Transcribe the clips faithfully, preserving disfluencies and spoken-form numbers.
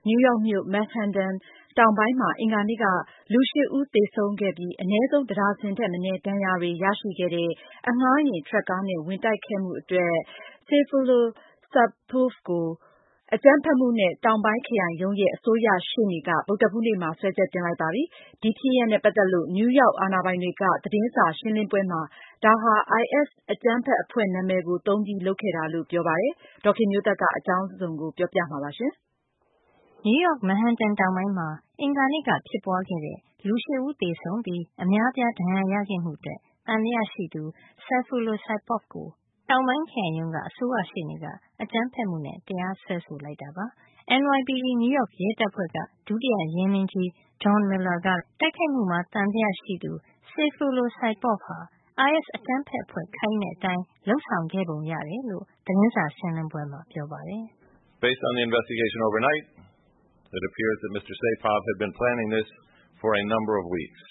နယူးယောက်မြို့ Manhattan တောင်ပိုင်းမှာအင်္ဂါနေ့က လူရှစ်ဦးသေဆုံးခဲ့ပြီး အနည်းဆုံးတဒါဇင်ထက်မနည်းဒဏ်ရာတွေရရှိခဲ့တဲ့ အငှားယာဉ်ထရပ်ကားနဲ့ဝင်တိုက်ခဲ့မှုအတွက် Sayfullo Saipov ကို အကြမ်းဖက်မှုနဲ့တောင်ပိုင်းခရိုင်ရုံးရဲ့အစိုးရရှေ့နေက ဗုဒ္ဓဟူးနေ့မှာစွဲချက်တင်လိုက်ပါပြီ။ ဒီဖြစ်ရပ်နဲ့ပတ်သက်လို့ နယူးယောက်အာဏာပိုင်တွေက သတင်းစာရှင်းလင်းပွဲမှာ ဒါဟာ အိုင်အက်စ် အကြမ်းဖက်အဖွဲ့နာမည်ကိုသုံးပြီးလုပ်ခဲ့တာလို့ပြောပါတယ်။ ဒေါ်ခင်မျိုးသက်က အကြောင်းစုံကိုပြောပြမှာပါ။နယူးယောက် Manhattan တောင်ပိုင်းမှာအင်္ဂါနေ့ကဖြစ်ပွားခဲ့တဲ့လူရှစ်ဦးသေဆုံးပြီးအများအပြားဒဏ်ရာရခဲ့မှုအတွက်သံသယရှိသူ Sayfullo Saipov ကိုတောင်ပိုင်းခရိုင်ရုံးကအစိုးရရှေ့နေကအကြမ်းဖက်မှုနဲ့တရားစွဲဆိုလိုက်တာပါ။ အန် ဝိုင် ပီ ဒီ နယူးယောက်ရဲတပ်ဖွဲ့က ဒုတိယရဲမင်းကြီး Don Miller ကတိုက်ခိုက်မှုမှာသံသယရှိသူ Sayfullo Saipov ဟာ အိုင်အက်စ် အကြမ်းဖက်အဖွဲ့ခိုင်းတဲ့အတိုင်းလုပ်ဆောင်ခဲ့ပုံရတယ်လို့သတင်းစာရှင်းလင်းပွဲမှာပြောပါတယ်။ Based on the investigation overnight, it appears that Mr. Saipov had been planning this for a number of weeks.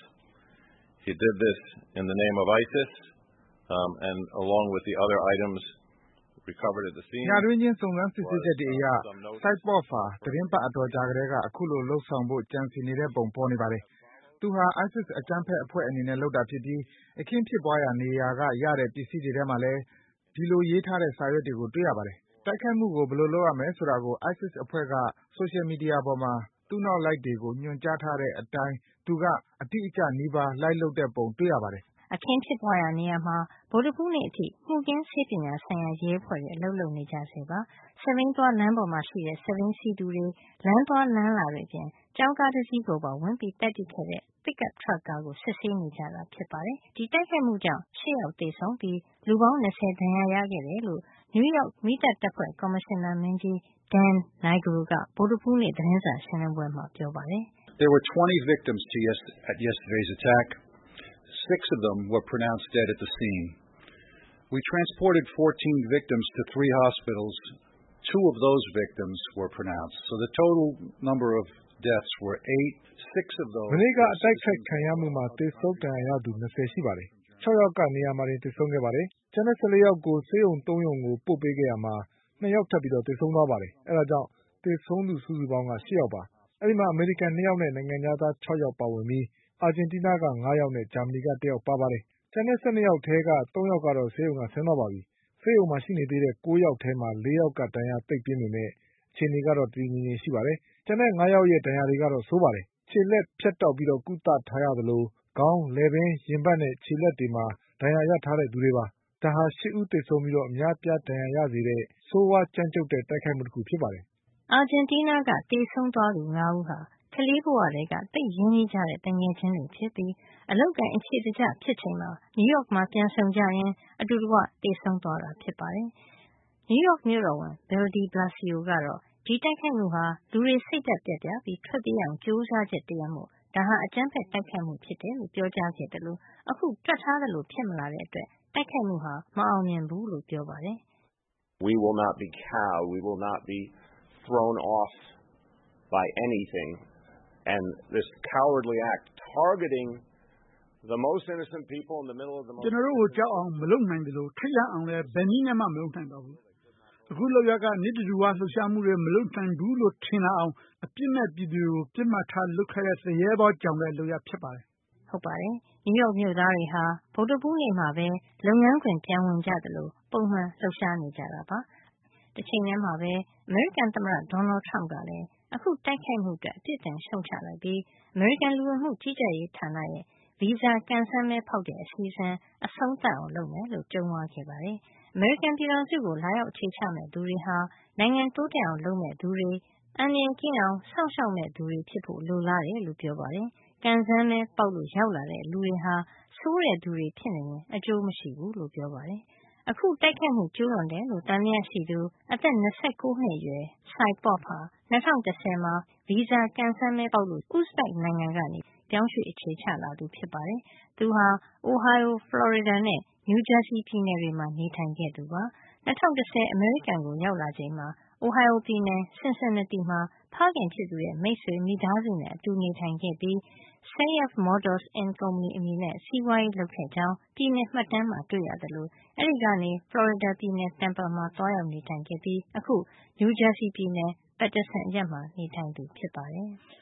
He did this in the name of ISIS, um, and along with the other items recovered at the scene. ညတွင်းချင်းစုံစမ်းစစ်ဆေးချက်တွေအရ Saipov ဟာသတင်းပတ်အတော်ကြာကတည်းကအခုလိုလှုပ်ဆောင်ဖို့ကြံစည်နေတဲ့ပုံပေါ်နေပါတယ်။ သူဟာ ISIS အကြမ်းဖက်အဖွဲ့အနေနဲ့လုပ်တာဖြစ်ပြီး အခင်းဖြစ်ပွားရာနေရာကရတဲ့ပစ္စည်းတွေထဲမှာလည်းဒီလိုရေးထားတဲ့စာရွက်တွေကိုတွေ့ရပါတယ်။ တိုက်ခိုက်မှုကိုဘယ်လိုလုပ်ရမယ်ဆိုတာကို ISIS အဖွဲ့က ဆိုရှယ်မီဒီယာပေါ်မှာသူ့နောက်လိုက်တွေကိုညွှန်ကြားထားတဲ့အတိုင်းသူကအတိအကျနီးပါးလိုက်လုပ်တဲ့ပုံတွေ့ရပါတယ်။အခင်းဖြစ်ပွားရာနေရာမှာဗုဒ္ဓဟူးနေ့အထိမှုခင်းဆေးပညာဆိုင်ရာရဲအဖွဲ့တွေအလုပ်လုပ်နေကြဆဲပါ။စက်ဘီးသွားလမ်းပေါ်မှာရှိတဲ့စက်ဘီးစီးသူတွေလမ်းသွားလမ်းလာတွေအပြင်ကျောင်းကားတစ်စီးကိုပါဝင်ပြီးတိုက်ပစ်ခဲ့တဲ့ Pickup ထရပ်ကားကိုစစ်ဆေးနေကြတာဖြစ်ပါတယ်။ဒီတိုက်ခိုက်မှုကြောင့်ရှစ်ယောက်သေဆုံးပြီးလူပေါင်း၂၀ဒဏ်ရာရခဲ့တယ်လို့နယူးယောက်မီးသတ်တပ်ဖွဲ့ကော်မရှင်နာမင်းကြီး Dan Nigro ကဗုဒ္ဓဟူးနေ့သတင်းစာရှင်းလင်းပွဲမှာပြောပါတယ်။ There were twenty victims to yes at yesterday's attack. Six of them were pronounced dead at the scene. We transported fourteen victims to three hospitals. Two of those victims were pronounced. So the total number of deaths were eight. Six of those မနေ့ကအတိုက်ခိုက်ခံရမှုမှာသေဆုံးဒဏ်ရာရသူ၂၀ရှိပါတယ်။၆ယောက်ကနေရာမှာတင်သေဆုံးခဲ့ပါတယ်။ကျန်တဲ့၁၄ယောက်ကိုဆေးရုံသုံးရုံကိုပို့ပေးခဲ့ရမှာ၂ယောက်ထပ်ပြီးသေဆုံးသွားပါတယ်။အဲဒါကြောင့်သေဆုံးသူစုစုပေါင်းက၈ယောက်ပါ။အဲဒီမှာအမေရိကန်၂ယောက်နဲ့နိုင်ငံခြားသား၆ယောက်ပါဝင်ပြီးအာဂျင်တီးနားက၅ယောက်နဲ့ဂျာမနီကတယောက်ပါပါတယ်။ကျန်တဲ့၁၂ယောက်ထဲကသုံးယောက်ကတော့ဆေးရုံကဆင်းသွားပါပြီ။ဆေးရုံမှာရှိနေသေးတဲ့၉ယောက်ထဲမှာ၄ယောက်ကဒဏ်ရာသိပ်ပြင်းပေမဲ့အခြေအနေကတော့တည်တည်ငြိမ်ငြိမ်ရှိပါတယ်။ကျန်တဲ့၅ယောက်ရဲ့ဒဏ်ရာတွေကတော့ဆိုးပါတယ်။ခြေလက်ဖြတ်တောက်ပြီးကုသထားရသလိုခေါင်း၊လည်ပင်း၊ရင်ဘတ်နဲ့ခြေလက်တွေမှာဒဏ်ရာရထားတဲ့သူတွေပါ။ဒါဟာရှစ်ဦးသေဆုံးပြီးအများအပြားဒဏ်ရာရစေတဲ့ဆိုးဝါးကြမ်းကြုတ်တဲ့တိုက်ခိုက်မှုတခုဖြစ်ပါတယ်။အာဂျင်တီးနားကသေဆုံးသွားသူ၅ဦးဟာကလေးဘဝထဲကသိပ်ရင်းနှီးကြတဲ့တငယ်ချင်းတွေဖြစ်ပြီးအလုပ်ကိုင်အခြေတကျဖြစ်ချိန်မှာနယူးယောက်မှာပြန်ဆုံကြရင်းအတူတကွသေဆုံးသွားတာဖြစ်ပါတယ်။နယူးယောက်မြို့တော်ဝန် Bill de Blasio ကတော့ဒီတိုက်ခိုက်မှုဟာလူတွေစိတ်ဓါတ်ပျက်ပြားပြီးထွက်ပြေးအောင်ကြိုးစားချက်တရပ်မို့ဒါဟာအကြမ်းဖက်တိုက်ခိုက်မှုဖြစ်တယ်လို့ပြောကြားခဲ့တယ်လို့အခုတွက်ထားသလိုဖြစ်မလာတဲ့အတွက်တိုက်ခိုက်မှုဟာမအောင်မြင်ဘူးလို့ပြောပါတယ်။ We will not be cowed. We will not be thrown off by anything. And this cowardly act targeting the most innocent people in the middle of the most ကျွန်တော်တို့ကိုကြောက်အောင်မလုပ်နိုင်တယ်လို့ထိတ်လန့်အောင်လည်းဘယ်နည်းနဲ့မှမလုပ်နိုင်ပါဘူး။အခုလောက်ရကနိတ္တတူဝလှူရှားမှုတွေမလုပ်နိုင်ဘူးလို့ထင်လာအောင်အပြစ်မဲ့ပြည်သူတွေကိုပြစ်မှတ်ထားလုပ်ခဲ့တဲ့သရဲဘောကြောင်တဲ့လုပ်ရဖြစ်ပါတယ်။ဟုတ်ပါတယ်။နယူးယောက်မြို့သားတွေဟာဗုဒ္ဓဟူးနေ့မှာပဲလုပ်ငန်းခွင်ပြန်ဝင်ကြတယ်လို့ပုံမှန်လှုပ်ရှားနေကြတာပါ။တစ်ချိန်တည်းမှာပဲအမေရိကန်သမ္မတဒေါ်နယ်ထရမ့်ကလည်းအခုတိုက်ခိုက်မှုအတွက်အပြစ်တင်ရှုံချလိုက်ပြီးအမေရိကန်လူဝင်မှုကြီးကြပ်ရေးဌာနရဲ့ဗီဇာကံစမ်းမဲဖောက်တဲ့အစီအစဉ်အဆုံးသတ်အောင်လုပ်မယ်လို့ကြုံးဝါးခဲ့ပါတယ်။အမေရိကန်ပြည်ထောင်စုကိုလာရောက်အခြေချမဲ့သူတွေဟာနိုင်ငံတိုးတက်အောင်လုပ်မဲ့သူတွေအန္တရာယ်ကင်းအောင်စောင့်ရှောက်မဲ့သူတွေဖြစ်ဖို့လိုလားတယ်လို့ပြောပါတယ်။ကံစမ်းမဲပေါက်လို့ရောက်လာတဲ့လူတွေဟာဆိုးတဲ့သူတွေဖြစ်နေရင်အကျိုးမရှိဘူးလို့ပြောပါတယ်။အခုတိုက်ခိုက်မှုကျူးလွန်တယ်လို့သံသယရှိသူအသက်၂၉နှစ်အရွယ် Saipov ဟာ၂၀၁၀မှာဗီဇာကံစမ်းမဲပေါက်လို့ဥဇဘက်နိုင်ငံကနေပြောင်းရွှေ့အခြေချလာသူဖြစ်ပါတယ်။သူဟာ Ohio, Florida နဲ့ New Jersey ပြည်နယ်တွေမှာနေထိုင်ခဲ့သူပါ။၂၀၁၀အမေရိကန်ကိုရောက်လာချိန်မှာ Ohio ပြည်နယ် Cincinnati မှာဖခင်ဖြစ်သူရဲ့မိတ်ဆွေမိသားစုနဲ့အတူနေထိုင်ခဲ့ပြီး Sayev Motors and Company အမည်နဲ့စီးပွားရေးလုပ်ခဲ့ကြောင်းပြည်နယ်မှတ်တမ်းမှာတွေ့ရသလိုအဲဒီကနေ Florida ပြည်နယ် Tampa မှာသွားရောက်နေထိုင်ခဲ့ပြီးအခု New Jersey ပြည်နယ် Patterson အရပ်မှာနေထိုင်သူဖြစ်ပါတယ်။